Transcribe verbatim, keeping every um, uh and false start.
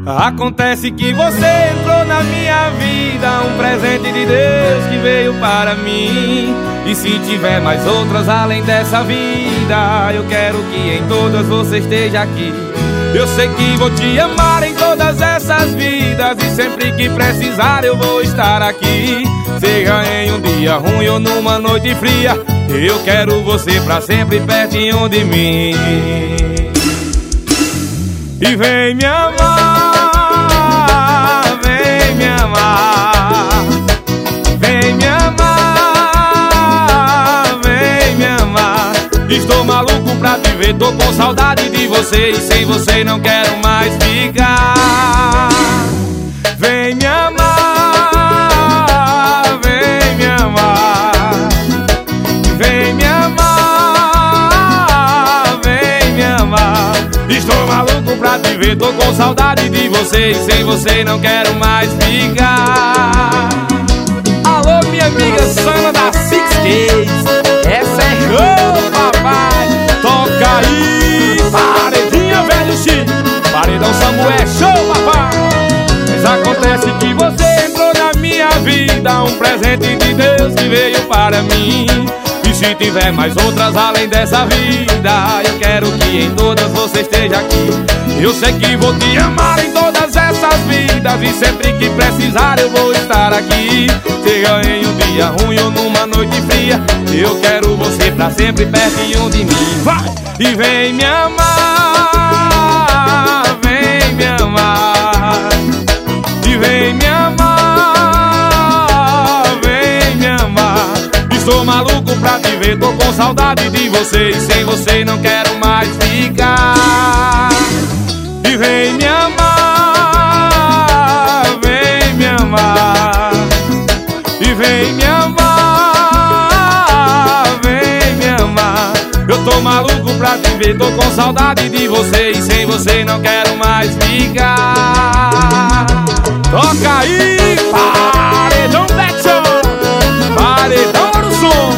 Acontece que você entrou na minha vida, um presente de Deus que veio para mim. E se tiver mais outras além dessa vida, eu quero que em todas você esteja aqui. Eu sei que vou te amar em todas essas vidas, e sempre que precisar eu vou estar aqui. Seja em um dia ruim ou numa noite fria, eu quero você pra sempre pertinho de mim. E vem me amar, vem me amar, vem me amar, vem me amar. Estou maluco pra te ver, tô com saudade de você, e sem você não quero mais ficar. Vem me amar, vem me amar, vem me amar, vem me amar. Estou maluco pra te ver, tô com saudade de você, e sem você não quero mais ficar. Alô, minha amiga Sana da Six Keys, essa é show, papai. Toca aí, paredinha, velho Chico, paredão Samuel, show, papai. Mas acontece que você entrou na minha vida, um presente de Deus que veio para mim. E se tiver mais outras além dessa vida, eu quero que em todas você esteja aqui. Eu sei que vou te amar em todas essas vidas, e sempre que precisar eu vou estar aqui. Seja em um dia ruim ou numa noite fria, eu quero você pra sempre pertinho de mim. Vai! E vem me amar, vem me amar, e vem me amar, vem me amar. Estou maluco pra te ver, tô com saudade de você, e sem você não quero mais ficar. E vem me amar, vem me amar, e vem me amar, vem me amar. Eu tô maluco pra te ver, tô com saudade de você, e sem você não quero mais ficar. Toca aí, paredão Beto, paredão do som.